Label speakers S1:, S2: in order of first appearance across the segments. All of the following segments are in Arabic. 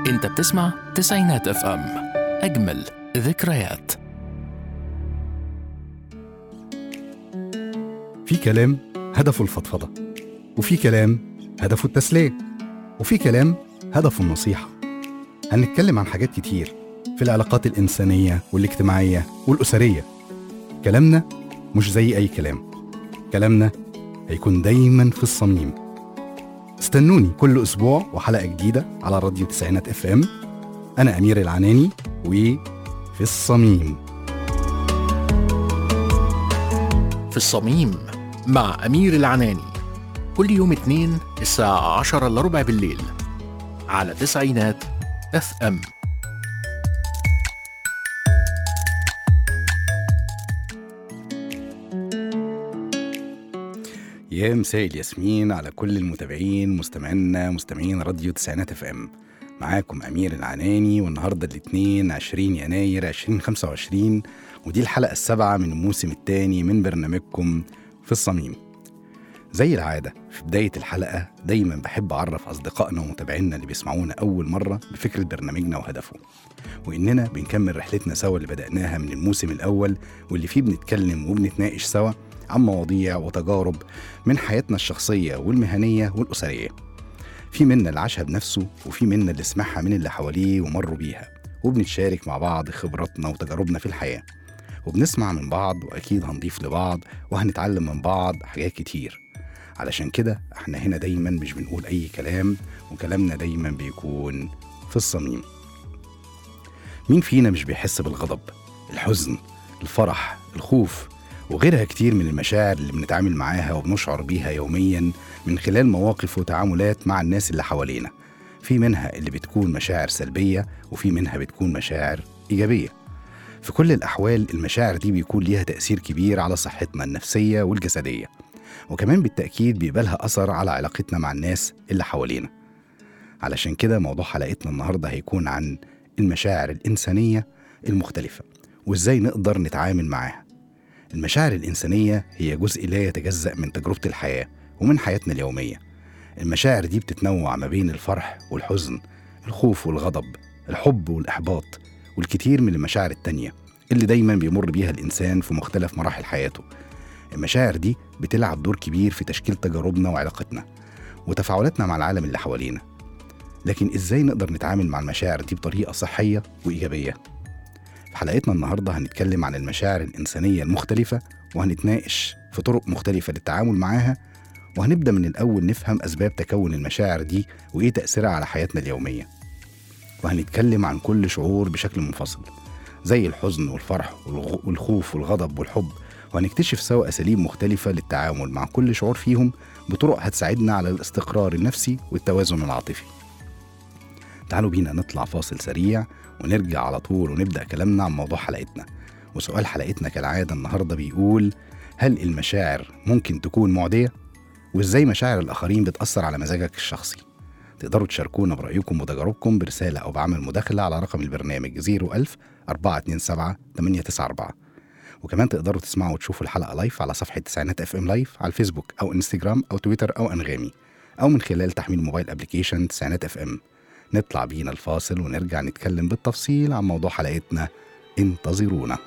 S1: انت بتسمع تسعينات اف ام، اجمل ذكريات.
S2: في كلام هدفه الفضفضة، وفي كلام هدفه التسلية، وفي كلام هدفه النصيحة. هنتكلم عن حاجات كتير في العلاقات الإنسانية والاجتماعية والأسرية. كلامنا مش زي أي كلام، كلامنا هيكون دايما في الصميم. استنوني كل أسبوع وحلقة جديدة على راديو تسعينات اف ام. أنا أمير العناني، وفي الصميم.
S1: في الصميم مع أمير العناني، كل يوم اثنين الساعة 10:15 بالليل على تسعينات اف ام.
S2: يا مساء الياسمين على كل المتابعين مستمعين راديو تسعينات اف ام. معاكم أمير العناني، والنهاردة الاثنين 20 يناير 2025، ودي الحلقة السابعة من الموسم الثاني من برنامجكم في الصميم. زي العادة في بداية الحلقة دايما بحب أعرف أصدقائنا ومتابعينا اللي بيسمعونا أول مرة بفكرة برنامجنا وهدفه، وإننا بنكمل رحلتنا سوا اللي بدأناها من الموسم الأول، واللي فيه بنتكلم وبنتناقش سوا عن مواضيع وتجارب من حياتنا الشخصية والمهنية والأسرية. في منا اللي عاشها بنفسه، وفي منا اللي سمعها من اللي حواليه ومروا بيها، وبنتشارك مع بعض خبراتنا وتجاربنا في الحياة، وبنسمع من بعض، وأكيد هنضيف لبعض وهنتعلم من بعض حاجات كتير. علشان كده احنا هنا دايما مش بنقول أي كلام، وكلامنا دايما بيكون في الصميم. مين فينا مش بيحس بالغضب، الحزن، الفرح، الخوف وغيرها كتير من المشاعر اللي بنتعامل معاها وبنشعر بيها يوميا من خلال مواقف وتعاملات مع الناس اللي حوالينا؟ في منها اللي بتكون مشاعر سلبية، وفي منها بتكون مشاعر إيجابية. في كل الأحوال المشاعر دي بيكون ليها تأثير كبير على صحتنا النفسية والجسدية، وكمان بالتأكيد بيبقى لها أثر على علاقتنا مع الناس اللي حوالينا. علشان كده موضوع حلقتنا النهاردة هيكون عن المشاعر الإنسانية المختلفة، وإزاي نقدر نتعامل معاها. المشاعر الإنسانية هي جزء لا يتجزأ من تجربة الحياة ومن حياتنا اليومية. المشاعر دي بتتنوع ما بين الفرح والحزن، الخوف والغضب، الحب والإحباط، والكثير من المشاعر التانية اللي دايما بيمر بيها الإنسان في مختلف مراحل حياته. المشاعر دي بتلعب دور كبير في تشكيل تجاربنا وعلاقتنا وتفاعلاتنا مع العالم اللي حوالينا. لكن إزاي نقدر نتعامل مع المشاعر دي بطريقة صحية وإيجابية؟ في حلقتنا النهاردة هنتكلم عن المشاعر الإنسانية المختلفة، وهنتناقش في طرق مختلفة للتعامل معاها، وهنبدأ من الأول نفهم أسباب تكون المشاعر دي وإيه تأثيرها على حياتنا اليومية. وهنتكلم عن كل شعور بشكل منفصل، زي الحزن والفرح والخوف والغضب والحب، وهنكتشف سوا أساليب مختلفة للتعامل مع كل شعور فيهم بطرق هتساعدنا على الاستقرار النفسي والتوازن العاطفي. تعالوا بينا نطلع فاصل سريع ونرجع على طول ونبدأ كلامنا عن موضوع حلقتنا. وسؤال حلقتنا كالعادة النهاردة بيقول: هل المشاعر ممكن تكون معدية؟ وإزاي مشاعر الآخرين بتأثر على مزاجك الشخصي؟ تقدروا تشاركونا برأيكم وتجاربكم برسالة أو بعمل مداخلة على رقم البرنامج 01000-427-894. وكمان تقدروا تسمعوا وتشوفوا الحلقة لايف على صفحة تسعينات اف ام لايف على الفيسبوك أو انستجرام أو تويتر أو أنغامي، أو من خلال تحميل موبايل أبليكيشن تسعينات اف ام. نطلع بينا الفاصل ونرجع نتكلم بالتفصيل عن موضوع حلقتنا. انتظرونا.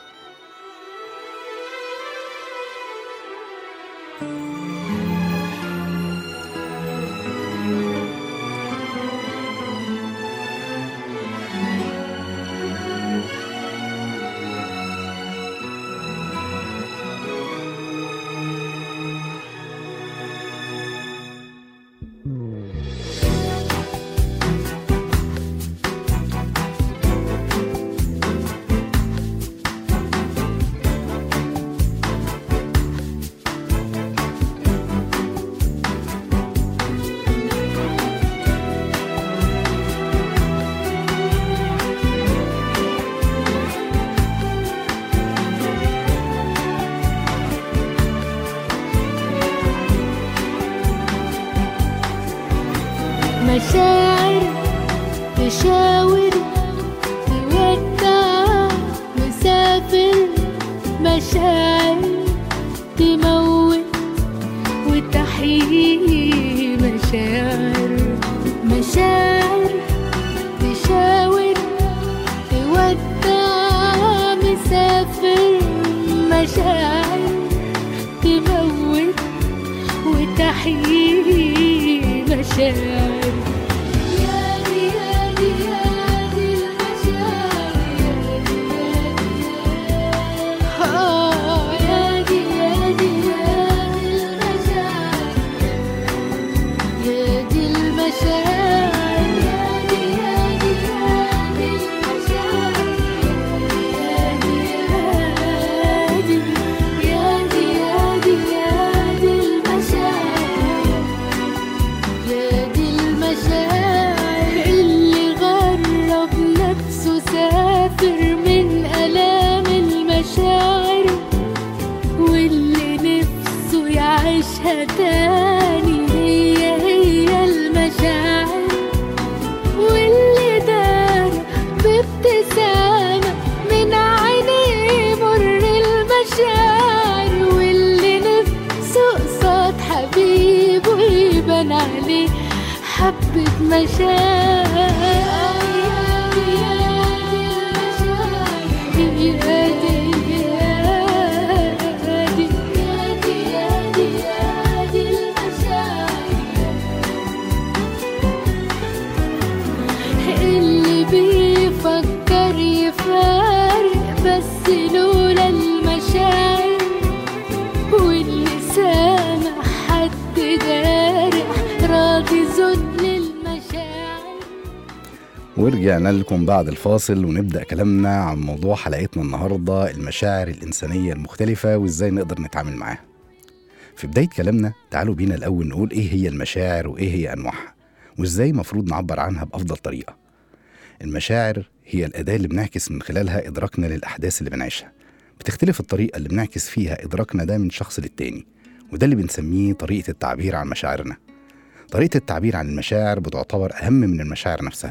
S3: مشاعر تشاور تودع مسافر، مشاعر تموت وتحيي، مشاعر تحيي مشاعر. يادي يادي يادي المشاعر، يادي يادي يادي المشاعر، يادي المشاعر، يادي يادي يادي المشاعر، يادي يادي يادي يادي المشاعر، يادي المشاعر. اللي غرب نفسه سافر من آلام المشاعر، واللي نفسه يعيشها تاني هي المشاعر، واللي دار بابتسامة من عينيه مر المشاعر، واللي نفسه قصاد حبيبه يبان عليه حبة مشاعر. يادي يادي يادي يادي يادي يادي المشاعر، اللي بيفكر يفارق بس لولا المشاعر، واللي سامع حد جارح راضي ذل المشاعر.
S2: ورجعنا لكم بعد الفاصل ونبدأ كلامنا عن موضوع حلقتنا النهاردة، المشاعر الإنسانية المختلفة وإزاي نقدر نتعامل معاها. في بداية كلامنا تعالوا بينا الأول نقول إيه هي المشاعر وإيه هي أنواعها وإزاي مفروض نعبر عنها بأفضل طريقة. المشاعر هي الأداة اللي بنعكس من خلالها إدراكنا للأحداث اللي بنعيشها. بتختلف الطريقة اللي بنعكس فيها إدراكنا ده من شخص للتاني، وده اللي بنسميه طريقة التعبير عن مشاعرنا. طريقة التعبير عن المشاعر بتعتبر أهم من المشاعر نفسها،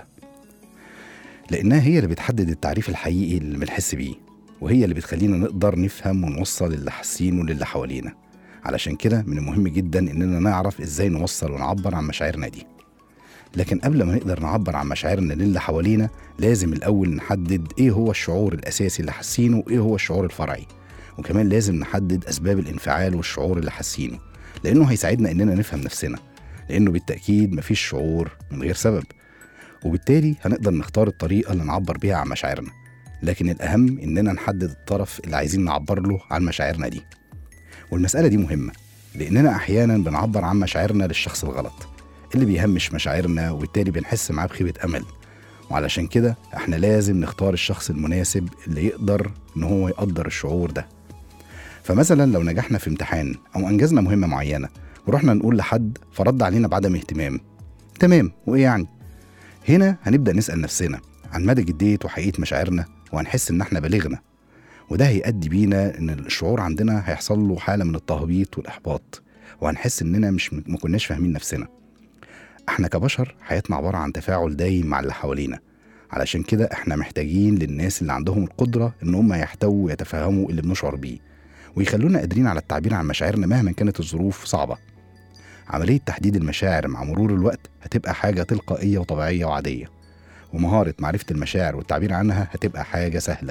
S2: لأنها هي اللي بتحدد التعريف الحقيقي اللي بنحس بيه، وهي اللي بتخلينا نقدر نفهم ونوصل اللي حاسينه للي حوالينا. علشان كده من المهم جدا إننا نعرف إزاي نوصل ونعبر عن مشاعرنا دي. لكن قبل ما نقدر نعبر عن مشاعرنا للي حوالينا لازم الأول نحدد إيه هو الشعور الأساسي اللي حاسينه وإيه هو الشعور الفرعي، وكمان لازم نحدد أسباب الانفعال والشعور اللي حاسينه، لأنه هيساعدنا إننا نفهم نفسنا، لأنه بالتأكيد مفيش شعور من غير سبب، وبالتالي هنقدر نختار الطريقة اللي نعبر بيها عن مشاعرنا. لكن الأهم إننا نحدد الطرف اللي عايزين نعبر له عن مشاعرنا دي. والمسألة دي مهمة لأننا أحيانا بنعبر عن مشاعرنا للشخص الغلط اللي بيهمش مشاعرنا، وبالتالي بنحس معاه بخيبة أمل. وعلشان كده احنا لازم نختار الشخص المناسب اللي يقدر إن هو يقدر الشعور ده. فمثلا لو نجحنا في امتحان أو أنجزنا مهمة معينة ورحنا نقول لحد فرد علينا بعدم اهتمام، تمام وإيه يعني؟ هنا هنبدأ نسأل نفسنا عن مدى جدية وحقيقة مشاعرنا، وهنحس إن احنا بلغنا، وده هيؤدي بينا إن الشعور عندنا هيحصل له حالة من التهبيط والإحباط، وهنحس إننا ما كناش فاهمين نفسنا. احنا كبشر حياتنا عبارة عن تفاعل دايم مع اللي حوالينا، علشان كده احنا محتاجين للناس اللي عندهم القدرة إن هم يحتووا ويتفهموا اللي بنشعر بيه، ويخلونا قادرين على التعبير عن مشاعرنا مهما كانت الظروف صعبة. عملية تحديد المشاعر مع مرور الوقت هتبقى حاجة تلقائية وطبيعية وعادية، ومهارة معرفة المشاعر والتعبير عنها هتبقى حاجة سهلة.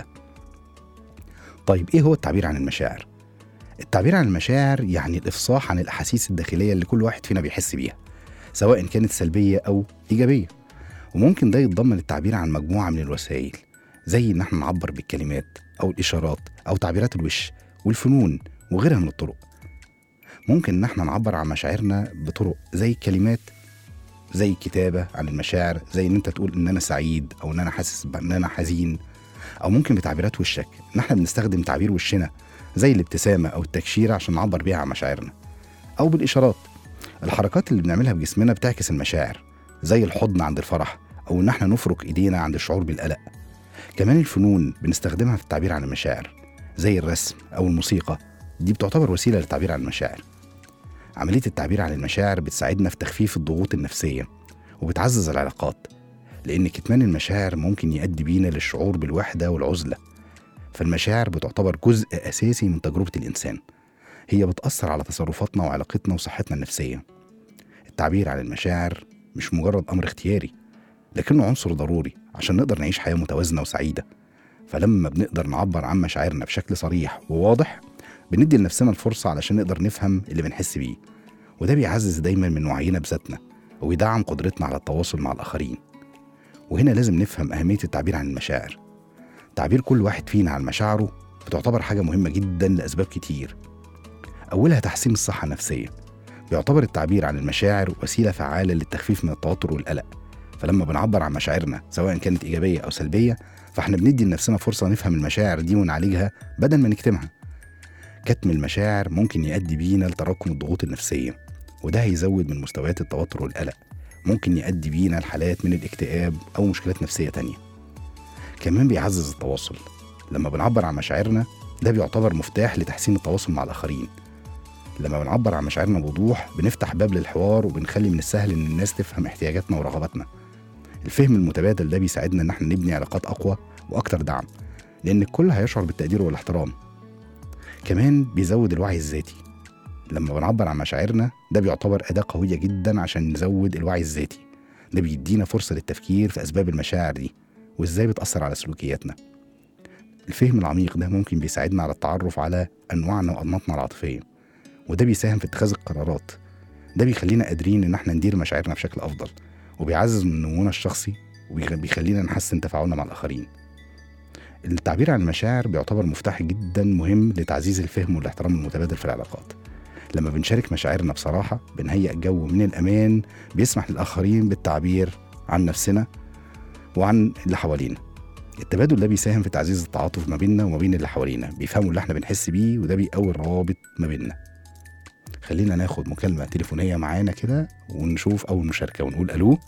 S2: طيب إيه هو التعبير عن المشاعر؟ التعبير عن المشاعر يعني الإفصاح عن الأحاسيس الداخلية اللي كل واحد فينا بيحس بيها، سواء كانت سلبية أو إيجابية. وممكن ده يتضمن التعبير عن مجموعة من الوسائل، زي إن احنا نعبر بالكلمات أو الإشارات أو تعبيرات الوش والفنون وغيرها من الطرق. ممكن إن احنا نعبر عن مشاعرنا بطرق زي الكلمات، زي الكتابة عن المشاعر، زي إن أنت تقول إن أنا سعيد أو إن أنا حاسس بإن أنا حزين. أو ممكن بتعبيرات وشك، إن احنا بنستخدم تعبير وشنا زي الابتسامة أو التكشير عشان نعبر بيها عن مشاعرنا. أو بالإشارات، الحركات اللي بنعملها بجسمنا بتعكس المشاعر، زي الحضن عند الفرح أو إن احنا نفرك إيدينا عند الشعور بالقلق. كمان الفنون بنستخدمها في التعبير عن المشاعر، زي الرسم أو الموسيقى، دي بتعتبر وسيلة للتعبير عن المشاعر. عملية التعبير عن المشاعر بتساعدنا في تخفيف الضغوط النفسية وبتعزز العلاقات، لأن كتمان المشاعر ممكن يؤدي بينا للشعور بالوحدة والعزلة. فالمشاعر بتعتبر جزء أساسي من تجربة الإنسان، هي بتأثر على تصرفاتنا وعلاقتنا وصحتنا النفسية. التعبير عن المشاعر مش مجرد أمر اختياري، لكنه عنصر ضروري عشان نقدر نعيش حياة متوازنة وسعيدة. فلما بنقدر نعبر عن مشاعرنا بشكل صريح وواضح، بندي لنفسنا الفرصة علشان نقدر نفهم اللي بنحس بيه، وده بيعزز دايما من وعينا بذاتنا ويدعم قدرتنا على التواصل مع الآخرين. وهنا لازم نفهم أهمية التعبير عن المشاعر. تعبير كل واحد فينا عن مشاعره بتعتبر حاجة مهمة جدا لأسباب كتير. أولها تحسين الصحة النفسية. بيعتبر التعبير عن المشاعر وسيلة فعالة للتخفيف من التوتر والقلق. فلما بنعبر عن مشاعرنا سواء كانت إيجابية أو سلبية فإحنا بندي لنفسنا فرصة نفهم المشاعر دي ونعالجها بدل ما نكتمها. كتم المشاعر ممكن يؤدي بينا لتراكم الضغوط النفسية، وده هيزود من مستويات التوتر والقلق. ممكن يؤدي بينا لحالات من الاكتئاب أو مشكلات نفسية تانية. كمان بيعزز التواصل. لما بنعبر عن مشاعرنا ده بيعتبر مفتاح لتحسين التواصل مع الآخرين. لما بنعبر عن مشاعرنا بوضوح بنفتح باب للحوار وبنخلي من السهل إن الناس تفهم احتياجاتنا ورغباتنا. الفهم المتبادل ده بيساعدنا إن احنا نبني علاقات أقوى وأكتر دعم، لأن الكل هيشعر بالتقدير والاحترام. كمان بيزود الوعي الذاتي. لما بنعبر عن مشاعرنا ده بيعتبر أداة قوية جدا عشان نزود الوعي الذاتي. ده بيدينا فرصة للتفكير في أسباب المشاعر دي وإزاي بتأثر على سلوكياتنا. الفهم العميق ده ممكن بيساعدنا على التعرف على أنواعنا وأنماطنا العاطفية، وده بيساهم في اتخاذ القرارات. ده بيخلينا قادرين إن احنا ندير مشاعرنا بشكل أفضل، وبيعزز من نمونا الشخصي وبيخلينا نحسن تفاعلنا مع الآخرين. التعبير عن المشاعر بيعتبر مفتاح جدا مهم لتعزيز الفهم والاحترام المتبادل في العلاقات. لما بنشارك مشاعرنا بصراحة بنهيئ جو من الأمان بيسمح للآخرين بالتعبير عن نفسنا وعن اللي حوالينا. التبادل ده بيساهم في تعزيز التعاطف ما بيننا وما بين اللي حوالينا، بيفهموا اللي احنا بنحس بيه، وده بيقوي الروابط ما بيننا. خلينا ناخد مكالمة تليفونية معانا كده ونشوف أول مشاركة ونقول ألو.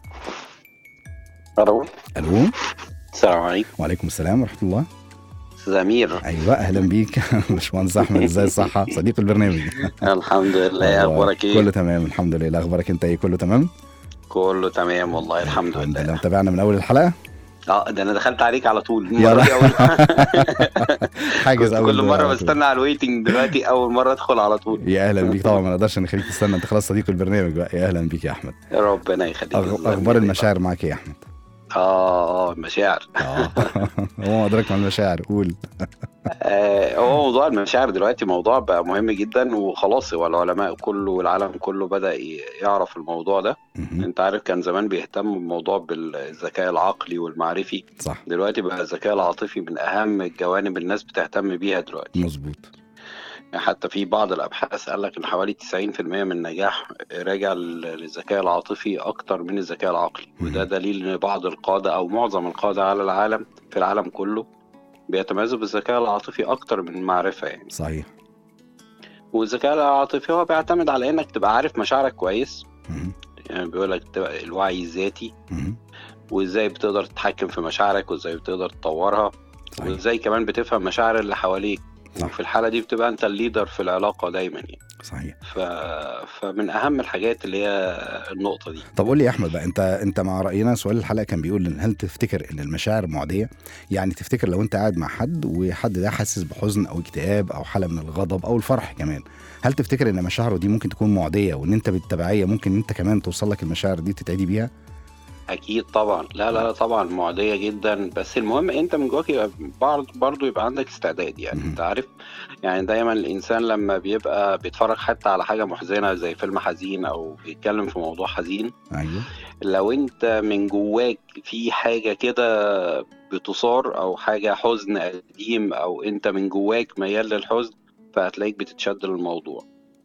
S4: الو.
S2: ألو.
S4: السلام عليكم.
S2: وعليكم السلام ورحمة الله.
S4: استاذ امير.
S2: أيوة أهلا بيك. باشمهندس أحمد، إزاي الصحة؟ صديق البرنامج.
S4: الحمد لله. اخبارك ايه؟
S2: كله تمام الحمد لله. أخبارك أنت إيه؟ كله تمام؟
S4: كله تمام والله الحمد لله.
S2: متابعنا من أول الحلقة؟
S4: ده انا دخلت عليك على طول.
S2: حاجز اول
S4: كل مره بستنى على الويتنج، دلوقتي اول مره ادخل على طول.
S2: يا اهلا بيك. طبعا ما نقدرش نخليك تستنى، انت خلاص صديق البرنامج بقى. يا اهلا بيك يا احمد.
S4: ربنا يخليك.
S2: اخبار المشاعر معاك يا احمد؟
S4: المشاعر.
S2: هو ادراك مع المشاعر. قول.
S4: هو موضوع المشاعر دلوقتي موضوع بقى مهم جدا، وخلاص هو العلماء كله والعالم كله بدأ يعرف الموضوع ده. انت عارف كان زمان بيهتم بالموضوع بالذكاء العقلي والمعرفي،
S2: صح.
S4: دلوقتي بقى الذكاء العاطفي من اهم الجوانب الناس بتهتم بيها دلوقتي.
S2: مظبوط.
S4: حتى في بعض الابحاث قال لك ان حوالي 90% من النجاح راجع للذكاء العاطفي اكتر من الذكاء العقلي. وده دليل ان بعض القادة او معظم القادة على العالم في العالم كله بيتميزوا بالذكاء العاطفي اكتر من المعرفة يعني.
S2: صحيح.
S4: والذكاء العاطفي هو بيعتمد على انك تبقى عارف مشاعرك كويس. يعني بيقولك تبقى الوعي الذاتي، وازاي بتقدر تتحكم في مشاعرك وازاي بتقدر تطورها. صحيح. وازاي كمان بتفهم مشاعر اللي حواليك. في الحالة دي بتبقى انت الليدر في العلاقة دايما يعني.
S2: صحيح.
S4: فمن اهم الحاجات اللي هي النقطة دي.
S2: طب قول لي يا احمد بقى، انت مع رأينا سؤال الحلقة كان بيقول هل تفتكر ان المشاعر معدية؟ يعني تفتكر لو انت قاعد مع حد وحد ده حاسس بحزن او اكتئاب او حالة من الغضب او الفرح كمان، هل تفتكر ان مشاعره دي ممكن تكون معدية، وان انت بالتبعية ممكن انت كمان توصل لك المشاعر دي تتعدي بيها؟
S4: اكيد طبعا. لا طبعا معديه جدا، بس المهم انت من جواك يبقى برضه يبقى عندك استعداد يعني. انت عارف يعني دايما الانسان لما بيبقى بيتفرج حتى على حاجه محزنه زي فيلم حزين او بيتكلم في موضوع حزين،
S2: ايوه،
S4: لو انت من جواك في حاجه كده بتصار او حاجه حزن قديم او انت من جواك ميال للحزن، فهتلاقيك بتتشد للموضوع.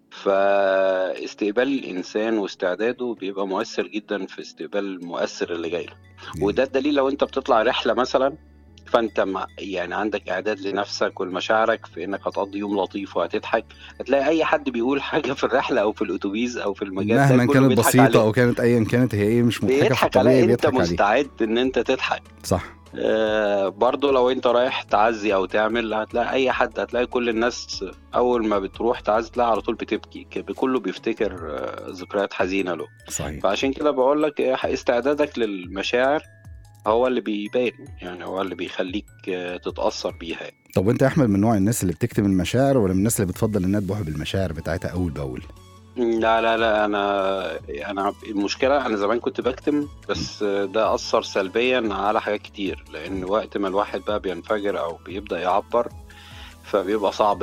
S4: فاستقبال الإنسان واستعداده بيبقى مؤثر جدا في استقبال المؤثر اللي جاي له. وده الدليل لو انت بتطلع رحلة مثلا، فانت يعني عندك اعداد لنفسك والمشاعرك في انك هتقضي يوم لطيف وهتضحك. هتلاقي اي حد بيقول حاجة في الرحلة او في الاتوبيس او في المجال ده
S2: مهما كانت بسيطة او كانت ايا كانت هي ايه مش مضحكة،
S4: بيضحك عليها. انت مستعد ان انت تضحك.
S2: صح.
S4: برضو لو انت رايح تعزي او تعمل، هتلاقي اي حد، هتلاقي كل الناس اول ما بتروح تعزي تلاقي على طول بتبكي، كله بيفتكر ذكريات حزينة له.
S2: صحيح.
S4: فعشان كده بقول لك استعدادك للمشاعر هو اللي بيبان يعني، هو اللي بيخليك تتأثر بيها.
S2: طب وانت يا احمد من نوع الناس اللي بتكتم المشاعر ولا من الناس اللي بتفضل انها تبوح بالمشاعر بتاعتها اول باول؟
S4: لا انا المشكله انا زمان كنت بكتم، بس ده اثر سلبيا على حاجات كتير، لان وقت ما الواحد بقى بينفجر او بيبدا يعبر فبيبقى صعب قوي.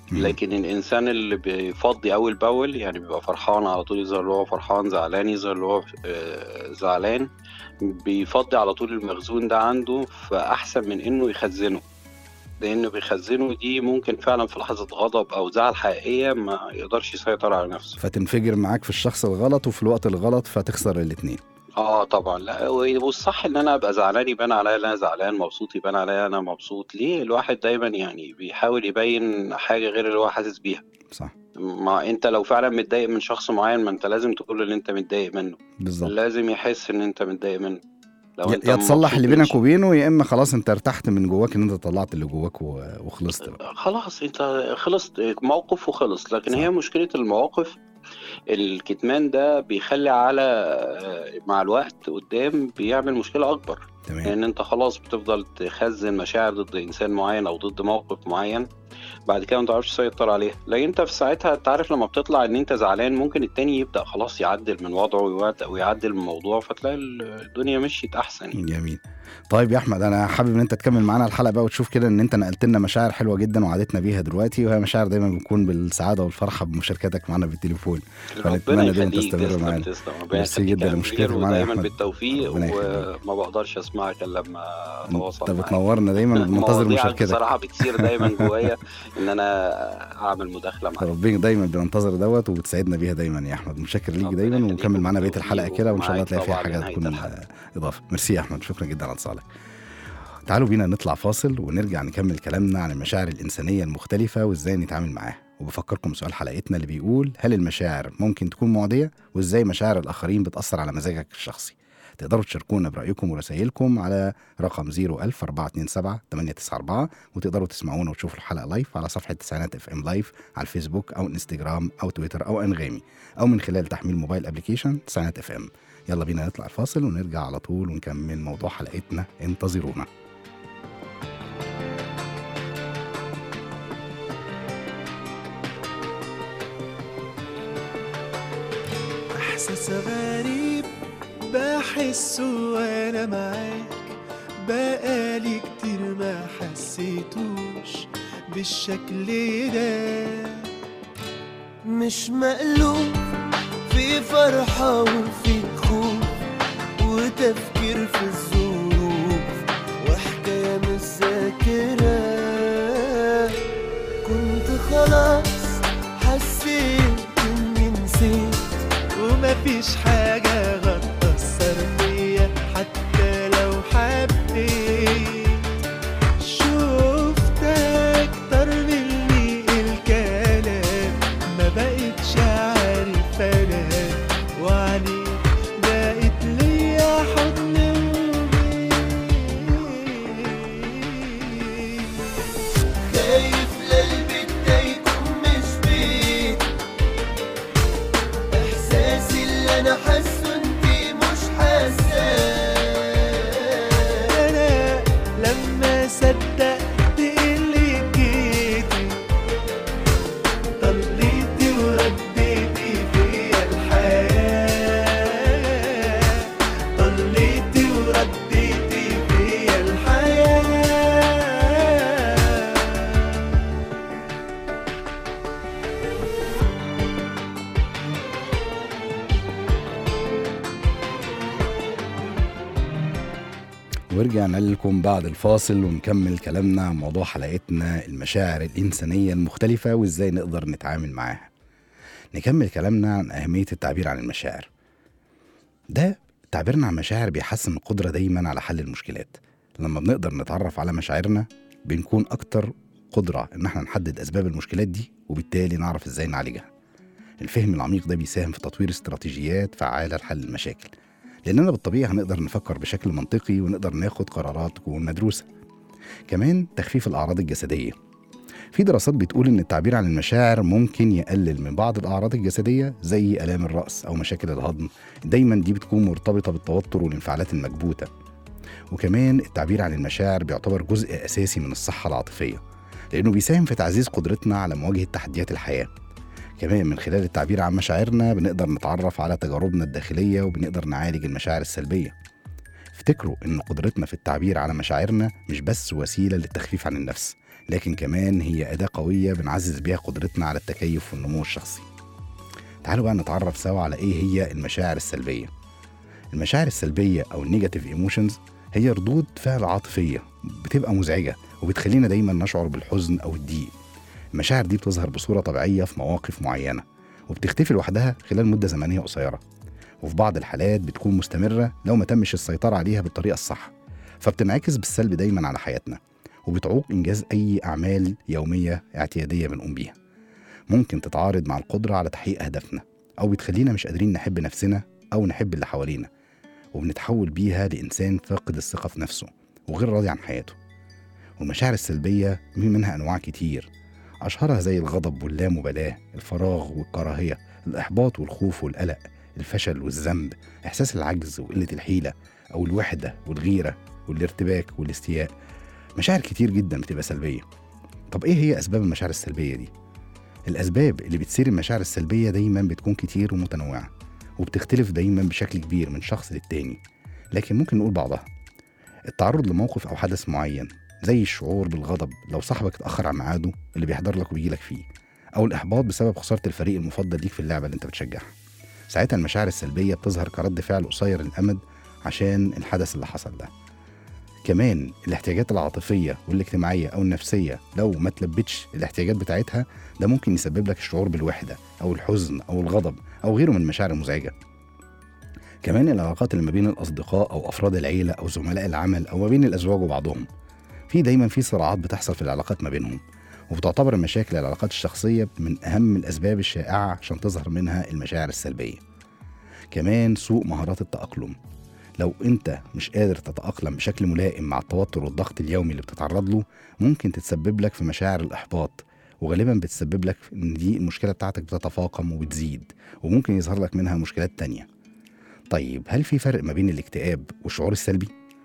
S4: لكن الانسان اللي بيفضي اول باول، يعني بيبقى فرحان على طول يظهر له هو فرحان، زعلان يظهر له هو زعلان، بيفضي على طول المخزون ده عنده، فاحسن من انه يخزنه، لانه بيخزنه دي ممكن فعلا في لحظه غضب او زعل حقيقيه ما يقدرش يسيطر على نفسه،
S2: فتنفجر معاك في الشخص الغلط وفي الوقت الغلط فتخسر الاتنين.
S4: طبعا. لا، والصح ان انا ابقى زعلان يبان عليا ان انا زعلان، مبسوط يبان عليا انا مبسوط. ليه الواحد دايما يعني بيحاول يبين حاجه غير اللي هو حاسس بيها؟
S2: صح.
S4: ما انت لو فعلا متضايق من شخص معين، ما انت لازم تقول ان انت متضايق منه،
S2: بالظبط.
S4: لازم يحس ان انت متضايق منه. لو انت
S2: يا تصلح اللي بينك
S4: مبسوط
S2: وبينه، يا اما خلاص انت ارتحت من جواك ان انت طلعت اللي جواك وخلصت بقى.
S4: خلاص انت خلصت موقف وخلص. لكن
S2: صح.
S4: هي مشكلة المواقف، الكتمان ده بيخلي على مع الوقت قدام بيعمل مشكلة أكبر،
S2: تمام.
S4: لأن أنت خلاص بتفضل تخزن مشاعر ضد إنسان معين أو ضد موقف معين، بعد كده ما تعرفش تسيطر عليه. لكن أنت في ساعتها تعرف لما بتطلع إن أنت زعلان، ممكن التاني يبدأ خلاص يعدل من وضعه ويعدل من الموضوع، فتلاقي الدنيا مشيت أحسن.
S2: جميل. طيب يا أحمد، أنا حابب إن أنت تكمل معانا الحلقة بقى، وتشوف كده إن أنت نقلت لنا مشاعر حلوة جدا وعادتنا بيها دلوقتي، وهي مشاعر دايما بنكون بالسعادة والفرحة بمشاركتك معنا بالتليفون.
S4: ربنا يخليك،
S2: تستمر معانا. ميرسي جدا لمشاركتك معانا يا
S4: دايما
S2: أحمد.
S4: بالتوفيق، وما بقدرش أسمعك إلا لما أتواصل
S2: أنت
S4: معاك.
S2: بتنورنا دايما، بننتظر مشاركتك.
S4: بصراحة بتصير دايما جوايا إن أنا أعمل مداخلة معاك.
S2: ربنا دايما بننتظر دوت وبتسعدنا بيها دايما يا أحمد. متشكر ليك دايما، ونكمل معانا بقية الحلقة كده، وإن شاء الله تلاقي فيها حاجة تكون إضافة. ميرسي يا أحمد، شكرا جدا على اتصالك. تعالوا بينا نطلع فاصل ونرجع نكمل كلامنا عن المشاعر الإنسانية المختلفة وإزاي نتعامل معاها. وبفكركم سؤال حلقتنا اللي بيقول: هل المشاعر ممكن تكون معدية؟ وإزاي مشاعر الآخرين بتأثر على مزاجك الشخصي؟ تقدروا تشاركونا برأيكم ورسائلكم على رقم 010427894، وتقدروا تسمعونا وتشوفوا الحلقة لايف على صفحة تسعينات اف ام لايف على الفيسبوك أو انستجرام أو تويتر أو أنغامي، أو من خلال تحميل موبايل ابليكيشن تسعينات اف ام. يلا بينا نطلع الفاصل ونرجع على طول ونكمل موضوع حلقتنا، انتظرونا.
S5: إحساس غريب بحسه وأنا معاك، بقالي كتير ما حسيتوش بالشكل ده، مش مقلوب في فرحة وفي خوف وتفكير في الظروف وحكاية مش ذاكرة. كنت خلاص حسيت إني نسيت ومفيش حاجة غتأثر فيا حتى لو حبيت. شفت أكتر مني الكلام، ما بقتش عارف أنام، وعليك بقت ليا حضن وبيت. خايف للبيت ده يكون مش بيت، إحساسي اللي أنا حاسه انتي مش حاساه. أنا لما صدقت اللي جيتي، طليتي ورديتي فيا الحياة، طليتي ورديتي فيا الحياة.
S2: ورجعنا لكم بعد الفاصل ونكمل كلامنا عن موضوع حلقتنا، المشاعر الإنسانية المختلفة وإزاي نقدر نتعامل معاها. نكمل كلامنا عن أهمية التعبير عن المشاعر. ده تعبيرنا عن مشاعر بيحسن القدرة دايما على حل المشكلات. لما بنقدر نتعرف على مشاعرنا بنكون أكتر قدرة إن احنا نحدد أسباب المشكلات دي، وبالتالي نعرف إزاي نعالجها. الفهم العميق ده بيساهم في تطوير استراتيجيات فعالة لحل المشاكل، لأننا بالطبيعة هنقدر نفكر بشكل منطقي ونقدر ناخد قرارات تكون مدروسة. كمان تخفيف الأعراض الجسدية. في دراسات بتقول إن التعبير عن المشاعر ممكن يقلل من بعض الأعراض الجسدية زي آلام الرأس أو مشاكل الهضم، دايما دي بتكون مرتبطة بالتوتر والانفعالات المكبوتة. وكمان التعبير عن المشاعر بيعتبر جزء أساسي من الصحة العاطفية، لأنه بيساهم في تعزيز قدرتنا على مواجهة تحديات الحياة. كمان من خلال التعبير عن مشاعرنا بنقدر نتعرف على تجاربنا الداخلية وبنقدر نعالج المشاعر السلبية. افتكروا إن قدرتنا في التعبير على مشاعرنا مش بس وسيلة للتخفيف عن النفس، لكن كمان هي أداة قوية بنعزز بيها قدرتنا على التكيف والنمو الشخصي. تعالوا بقى نتعرف سوا على إيه هي المشاعر السلبية. المشاعر السلبية أو النيجاتيف ايموشنز هي ردود فعل عاطفية بتبقى مزعجة وبتخلينا دايما نشعر بالحزن أو الضيق. المشاعر دي بتظهر بصورة طبيعية في مواقف معينة وبتختفي لوحدها خلال مدة زمنية قصيرة، وفي بعض الحالات بتكون مستمرة لو ما تمش السيطرة عليها بالطريقة الصح، فبتنعكس بالسلب دايما على حياتنا وبتعوق إنجاز أي أعمال يومية اعتيادية بنقوم بيها. ممكن تتعارض مع القدرة على تحقيق أهدافنا، أو بتخلينا مش قادرين نحب نفسنا أو نحب اللي حوالينا، وبنتحول بيها لإنسان فاقد الثقة في نفسه وغير راضي عن حياته. والمشاعر السلبية منها أنواع كتير، أشهرها زي الغضب واللامبالاة، الفراغ والكراهية، الإحباط والخوف والقلق، الفشل والذنب، إحساس العجز وقلة الحيلة، أو الوحدة والغيرة والارتباك والاستياء. مشاعر كتير جدا بتبقى سلبية. طب إيه هي أسباب المشاعر السلبية دي؟ الأسباب اللي بتثير المشاعر السلبية دايما بتكون كتير ومتنوعة، وبتختلف دايما بشكل كبير من شخص للتاني، لكن ممكن نقول بعضها. التعرض لموقف أو حدث معين، زي الشعور بالغضب لو صاحبك اتأخر عن ميعاده اللي بيحضر لك وبيجيلك فيه، أو الإحباط بسبب خسارة الفريق المفضل ليك في اللعبة اللي أنت بتشجعها. ساعتها المشاعر السلبية بتظهر كرد فعل قصير الأمد عشان الحدث اللي حصل ده. كمان الاحتياجات العاطفية والاجتماعية أو النفسية لو ما تلبتش الاحتياجات بتاعتها، ده ممكن يسبب لك الشعور بالوحدة أو الحزن أو الغضب أو غيره من المشاعر المزعجة. كمان العلاقات اللي ما بين الأصدقاء أو أفراد العيلة أو زملاء العمل أو ما بين الأزواج وبعضهم، دايما في صراعات بتحصل في العلاقات ما بينهم، وبتعتبر المشاكل العلاقات الشخصية من أهم الأسباب الشائعة عشان تظهر منها المشاعر السلبية. كمان سوء مهارات التأقلم، لو أنت مش قادر تتأقلم بشكل ملائم مع التوتر والضغط اليومي اللي بتتعرض له، ممكن تتسبب لك في مشاعر الإحباط، وغالبا بتسبب لك إن دي المشكلة بتاعتك بتتفاقم وبتزيد، وممكن يظهر لك منها مشكلات تانية. طيب هل في فرق ما بين الاكتئاب والشعور السلبي؟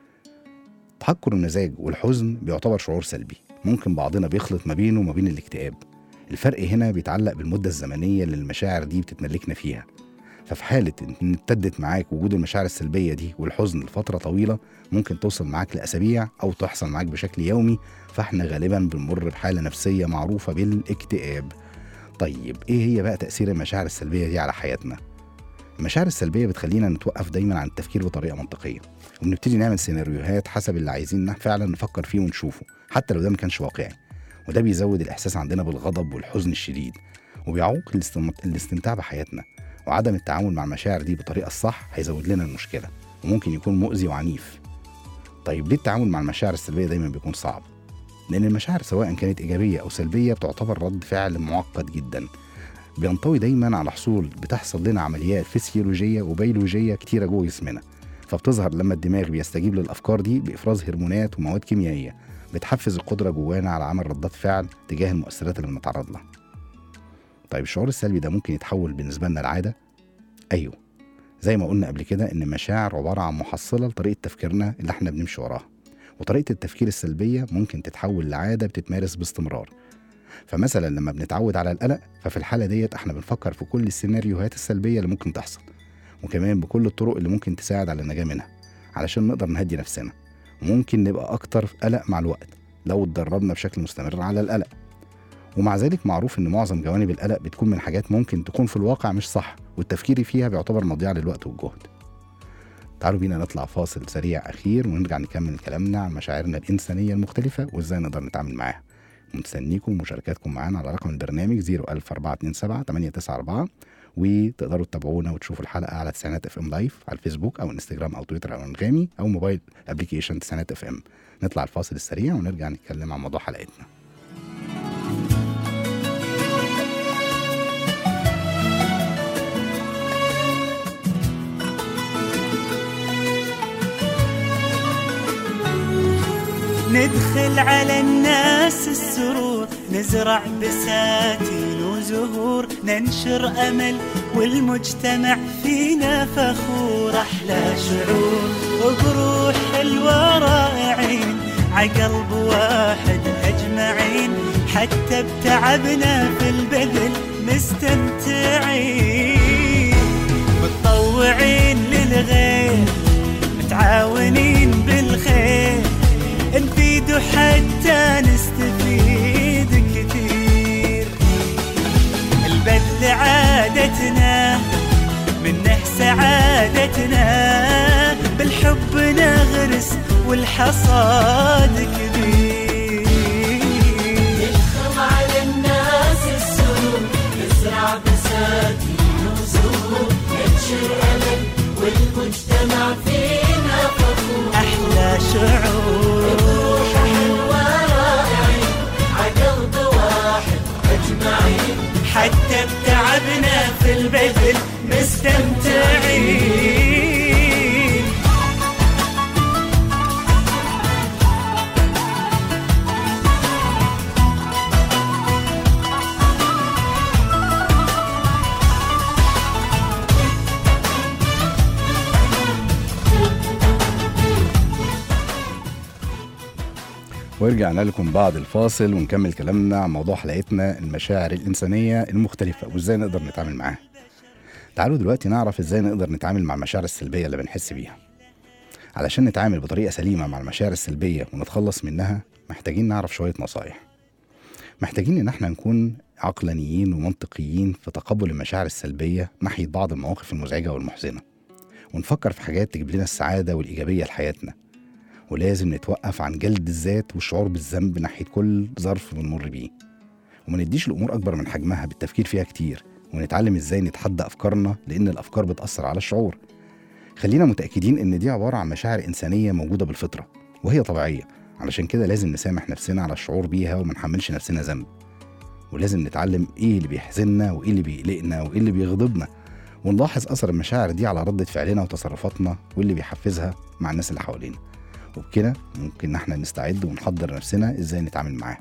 S2: تحكر المزاج والحزن بيعتبر شعور سلبي، ممكن بعضنا بيخلط ما بينه وما بين الاكتئاب. الفرق هنا بيتعلق بالمدة الزمنية اللي المشاعر دي بتتملكنا فيها. ففي حالة إن ابتدت معاك وجود المشاعر السلبية دي والحزن لفترة طويلة، ممكن توصل معاك لأسابيع أو تحصل معاك بشكل يومي، فاحنا غالبا بنمر بحالة نفسية معروفة بالاكتئاب. طيب إيه هي بقى تأثير المشاعر السلبية دي على حياتنا؟ المشاعر السلبية بتخلينا نتوقف دايما عن التفكير بطريقة منطقية، وبنبتدي نعمل سيناريوهات حسب اللي عايزين فعلا نفكر فيه ونشوفه، حتى لو ده ما كانش واقعي. وده بيزود الإحساس عندنا بالغضب والحزن الشديد، وبيعوق الاستمتاع بحياتنا. وعدم التعامل مع المشاعر دي بطريقة الصح هيزود لنا المشكلة، وممكن يكون مؤذي وعنيف. طيب ليه التعامل مع المشاعر السلبية دايما بيكون صعب؟ لأن المشاعر سواء كانت إيجابية أو سلبية بتعتبر رد فعل معقد جدا، بينطوي دايما على حصول بتحصل لنا عمليات فسيولوجية وبيولوجية كتيرة جوه جسمنا، فبتظهر لما الدماغ بيستجيب للأفكار دي بإفراز هرمونات ومواد كيميائية بتحفز القدرة جوانا على عمل ردات فعل تجاه المؤثرات اللي بنتعرض لها. طيب الشعور السلبي ده ممكن يتحول بالنسبة لنا لعادة؟ أيوه، زي ما قلنا قبل كده إن المشاعر عبارة عن محصلة لطريقة تفكيرنا اللي احنا بنمشي وراها، وطريقة التفكير السلبية ممكن تتحول لعادة بتتمارس باستمرار. فمثلا لما بنتعود على القلق، ففي الحالة ديت احنا بنفكر في كل السيناريوهات السلبية اللي ممكن تحصل، وكمان بكل الطرق اللي ممكن تساعد على النجاة منها علشان نقدر نهدي نفسنا. وممكن نبقى أكتر قلق مع الوقت لو اتدربنا بشكل مستمر على القلق. ومع ذلك معروف إن معظم جوانب القلق بتكون من حاجات ممكن تكون في الواقع مش صح، والتفكير فيها بيعتبر مضيعة للوقت والجهد. تعالوا بينا نطلع فاصل سريع أخير ونرجع نكمل كلامنا عن مشاعرنا الإنسانية المختلفة وإزاي نقدر نتعامل معاها. مستنيكم مشاركاتكم معانا على رقم البرنامج 01427 وتقدروا تتابعونا وتشوفوا الحلقة على تسعينات FM لايف على الفيسبوك أو انستجرام أو تويتر أو أنغامي أو موبايل أبليكيشن تسعينات FM. نطلع الفاصل السريع ونرجع نتكلم عن موضوع حلقتنا.
S5: ندخل على الناس السرور، نزرع بساتين وزهور، ننشر أمل والمجتمع فينا فخور. أحلى شعور وبروح حلوة رائعين، عقلب واحد أجمعين، حتى بتعبنا في البذل مستمتعين، متطوعين للغير، متعاونين بالخير، نفيد حتى نستفيد،
S6: عادتنا منه سعادتنا، بالحب نغرس والحصاد كبير.
S5: نلخم على الناس السرور، نزرع بساتين وزهور، ننشر أمل والمجتمع فينا فخور.
S6: أحلى شعور
S5: روح حلوة رائعين، عقلب واحد أجمعين،
S6: حتى بتعبنا في البذل مستمتعين.
S2: ورجعنا لكم بعد الفاصل ونكمل كلامنا عن موضوع حلقتنا، المشاعر الإنسانية المختلفة وإزاي نقدر نتعامل معاها. تعالوا دلوقتي نعرف إزاي نقدر نتعامل مع المشاعر السلبية اللي بنحس بيها. علشان نتعامل بطريقة سليمة مع المشاعر السلبية ونتخلص منها، محتاجين نعرف شوية نصايح. محتاجين إن احنا نكون عقلانيين ومنطقيين في تقبل المشاعر السلبية ناحية بعض المواقف المزعجة والمحزنة، ونفكر في حاجات تجيب لنا السعادة والإيجابية لحياتنا. ولازم نتوقف عن جلد الذات والشعور بالذنب ناحية كل ظرف بنمر بيه، وما نديش الأمور أكبر من حجمها بالتفكير فيها كتير، ونتعلم إزاي نتحدى أفكارنا لأن الأفكار بتأثر على الشعور. خلينا متأكدين إن دي عبارة عن مشاعر إنسانية موجودة بالفطرة وهي طبيعية، علشان كده لازم نسامح نفسنا على الشعور بيها وما نحملش نفسنا ذنب. ولازم نتعلم إيه اللي بيحزننا وإيه اللي بيقلقنا وإيه اللي بيغضبنا، ونلاحظ أثر المشاعر دي على ردة فعلنا وتصرفاتنا واللي بيحفزها مع الناس اللي حوالينا. وبكده ممكن ان احنا نستعد ونحضر نفسنا ازاي نتعامل معاه.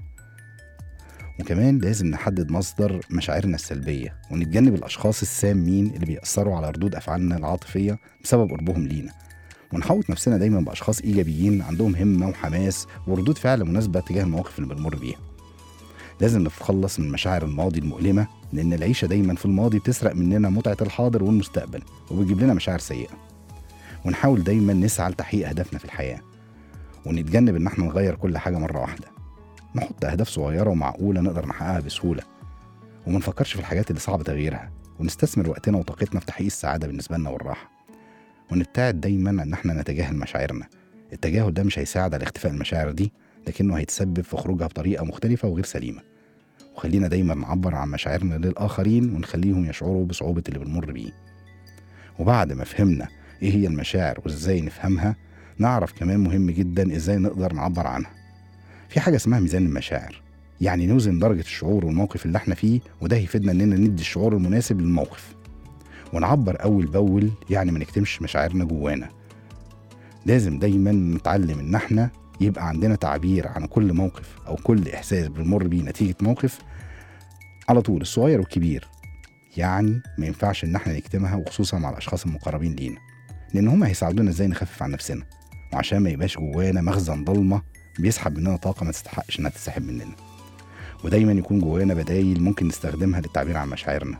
S2: وكمان لازم نحدد مصدر مشاعرنا السلبية ونتجنب الاشخاص السامين اللي بيأثروا على ردود افعالنا العاطفية بسبب قربهم لينا، ونحوط نفسنا دايما باشخاص ايجابيين عندهم همة وحماس وردود فعل مناسبة تجاه المواقف اللي بنمر بيها. لازم نتخلص من مشاعر الماضي المؤلمة، لان العيشة دايما في الماضي بتسرق مننا متعة الحاضر والمستقبل وبتجيب لنا مشاعر سيئة. ونحاول دايما نسعى لتحقيق اهدافنا في الحياة، ونتجنب ان احنا نغير كل حاجة مرة واحدة. نحط اهداف صغيرة ومعقولة نقدر نحققها بسهولة، وما نفكرش في الحاجات اللي صعب تغييرها، ونستثمر وقتنا وطاقتنا في تحقيق السعادة بالنسبة لنا والراحة. ونبتعد دايما ان احنا نتجاهل مشاعرنا. التجاهل ده مش هيساعد على اختفاء المشاعر دي، لكنه هيتسبب في خروجها بطريقة مختلفة وغير سليمة. وخلينا دايما نعبر عن مشاعرنا للآخرين ونخليهم يشعروا بصعوبة اللي بنمر بيه. وبعد ما فهمنا ايه هي المشاعر وازاي نفهمها، نعرف كمان مهم جدا ازاي نقدر نعبر عنها. في حاجة اسمها ميزان المشاعر، يعني نوزن درجة الشعور والموقف اللي احنا فيه، وده هيفيدنا اننا ندي الشعور المناسب للموقف. ونعبر اول باول، يعني ما نكتمش مشاعرنا جوانا. لازم دايما نتعلم ان احنا يبقى عندنا تعبير عن كل موقف او كل احساس بنمر بيه نتيجة موقف على طول، الصغير والكبير. يعني ما ينفعش ان احنا نكتمها، وخصوصا مع الاشخاص المقربين لينا، لان هم هيساعدونا ازاي نخفف عن نفسنا، وعشان ما يبقاش جوانا مخزن ضلمة بيسحب مننا طاقة ما تستحقش انها تسحب مننا. ودايما يكون جوانا بدايل ممكن نستخدمها للتعبير عن مشاعرنا.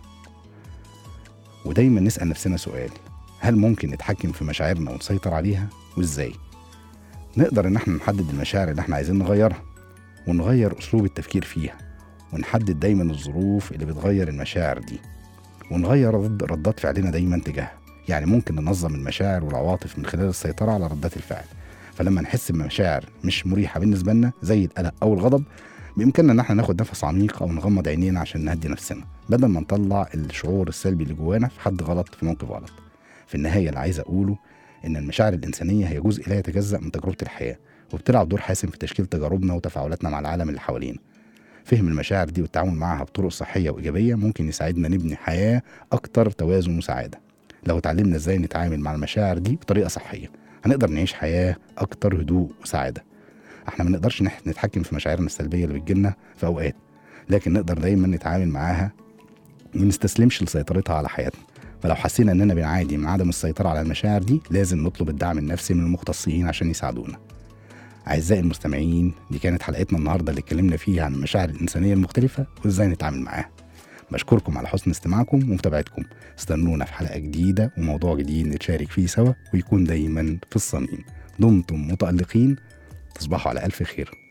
S2: ودايما نسأل نفسنا سؤال: هل ممكن نتحكم في مشاعرنا ونسيطر عليها؟ وازاي؟ نقدر ان احنا نحدد المشاعر اللي احنا عايزين نغيرها، ونغير اسلوب التفكير فيها، ونحدد دايما الظروف اللي بتغير المشاعر دي، ونغير ردات فعلنا دايما تجاهها. يعني ممكن ننظم المشاعر والعواطف من خلال السيطرة على ردات الفعل. فلما نحس بمشاعر مش مريحة بالنسبة لنا زي القلق أو الغضب، بإمكاننا إن احنا ناخد نفس عميق أو نغمض عينينا عشان نهدي نفسنا، بدل ما نطلع الشعور السلبي اللي جوانا في حد غلط في موقف غلط. في النهاية اللي عايز أقوله إن المشاعر الإنسانية هي جزء لا يتجزأ من تجربة الحياة، وبتلعب دور حاسم في تشكيل تجاربنا وتفاعلاتنا مع العالم اللي حوالينا. فهم المشاعر دي والتعامل معها بطرق صحية وإيجابية ممكن يساعدنا نبني حياة أكتر توازن وسعادة. لو اتعلمنا ازاي نتعامل مع المشاعر دي بطريقة صحية، هنقدر نعيش حياة أكتر هدوء وسعادة. احنا ما نقدرش نتحكم في مشاعرنا السلبية اللي بتجيلنا في أوقات، لكن نقدر دايما نتعامل معاها ونستسلمش لسيطرتها على حياتنا. فلو حسينا اننا بنعاني من عدم السيطرة على المشاعر دي، لازم نطلب الدعم النفسي من المختصين عشان يساعدونا. أعزائي المستمعين، دي كانت حلقتنا النهاردة اللي اتكلمنا فيها عن المشاعر الإنسانية المختلفة وازاي نتعامل معاها. بشكركم على حسن استماعكم ومتابعتكم. استنونا في حلقة جديدة وموضوع جديد نتشارك فيه سوا، ويكون دايما في الصميم. دمتم متألقين، تصبحوا على ألف خير.